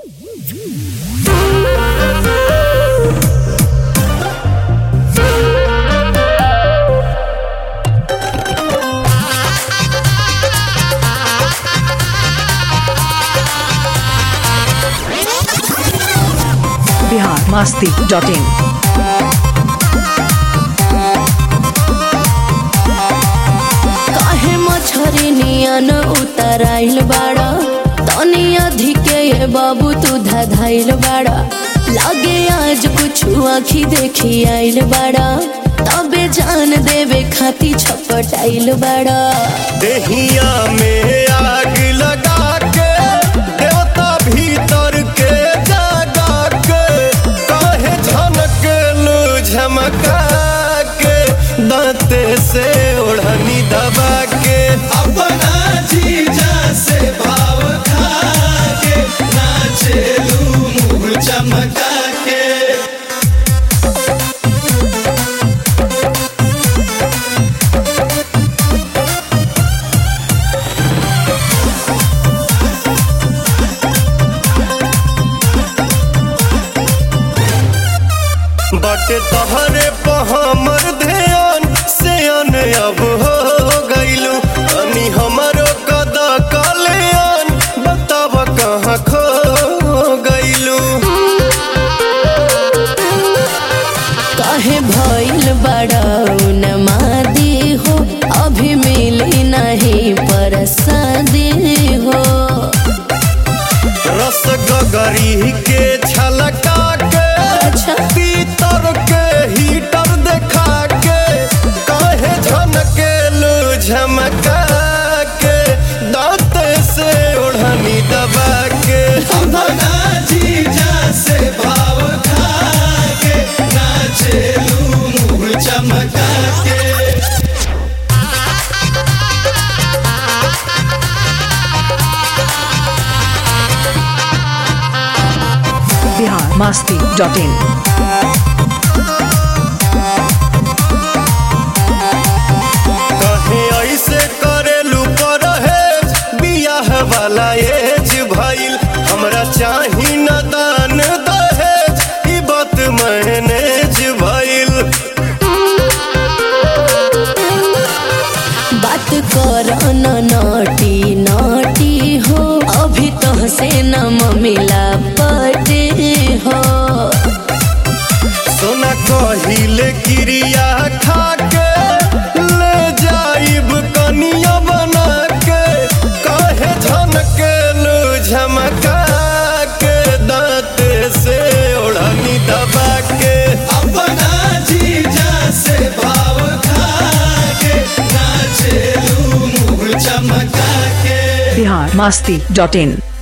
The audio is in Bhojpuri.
biharmasti.in काहे मछरी नियन उतराइल बाड़ा तनी अधिके ये बाबू तू धधाइल बाड़ा लागे आज कुछ आँखी देखी आइल बाड़ा तबे जान देवे खाती छपटाइल बाड़ा देहिया में आग लगा के देवता भीतर के जगा के काहे झनके लू झमका के दांते से ओढ़नी दबा के अपना जीजा से भाव खा के नाचेलू मुँह चमका के बाटे तहरे पर हमर ध्यान से अन अब हो गइलू अनी हमरो कदा कल्याण बताब कहाँ खो गइलू काहे भइल बड़ा उन्मादी हो अभी मिली नहीं परसादी हो रस गगरी के छलका के अच्छा पीतर के हीटर देखा के काहे झनके लू झमका के दांत से ओढ़नी दबा के अपना जीजा से भाव खा के नाचेलू मुँह चमका के biharmasti.in कहे ऐसे करेलू परहेज बियाह वाला एज भइल हमरा चाही न दान दहेज ई बात मैनेज भइल बात कर न नटी नटी हो अभी तो से न मिला पटे हो सोना कहिले क्रिया खा के ले जाइब कनिया बना के काहे झनके लू झमका के दांत से ओढ़नी दबा के अपना जीजा से भाव खा के नाचेलू मुँह चमका के biharmasti.in